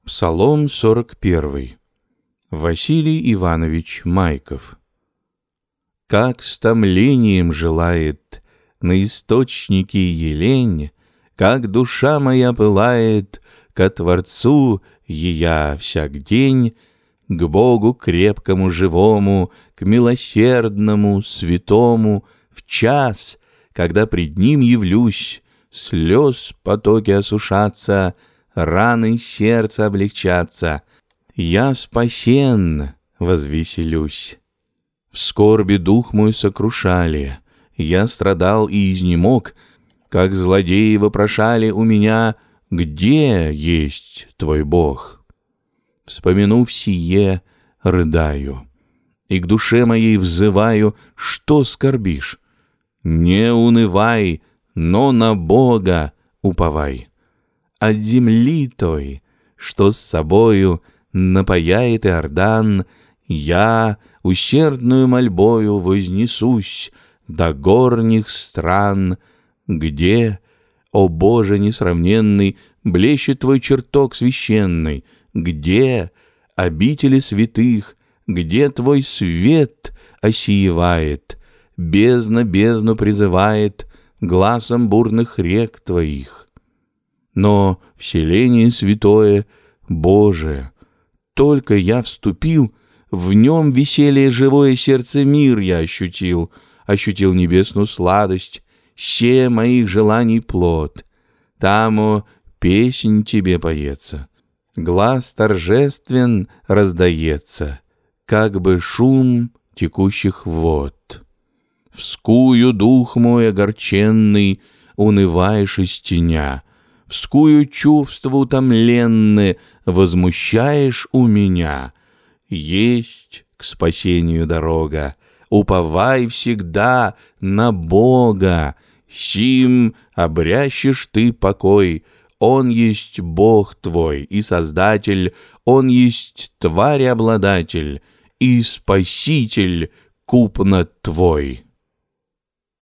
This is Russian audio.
Псалом 41. Василий Иванович Майков. Как с томлением желает на источнике елень, как душа моя пылает ко Творцу ея всяк день, к Богу крепкому живому, к милосердному святому, в час, когда пред Ним явлюсь, слез потоки осушатся, раны сердца облегчатся, я спасен, возвеселюсь. В скорби дух мой сокрушали, я страдал и изнемог, как злодеи вопрошали у меня, где есть твой Бог? Вспомянув сие, рыдаю, и к душе моей взываю, что скорбишь? Не унывай, но на Бога уповай. От земли той, что с собою напояет Иордан, я усердную мольбою вознесусь до горних стран, где, о Боже несравненный, блещет Твой чертог священный, где обители святых, где Твой свет осиевает, бездна бездну призывает гласом бурных рек Твоих. Но в селение святое, Боже, только я вступил, в нем веселье живое сердце мир я ощутил небесную сладость, се моих желаний плод. Тамо песнь тебе поется, глас торжествен раздается, как бы шум текущих вод. Вскую дух мой огорченный, унываешь из теня, вскую чувства утомленны, возмущаешь у меня. Есть к спасению дорога, уповай всегда на Бога, сим обрящешь ты покой. Он есть Бог твой и Создатель, Он есть тварь обладатель и Спаситель купно твой.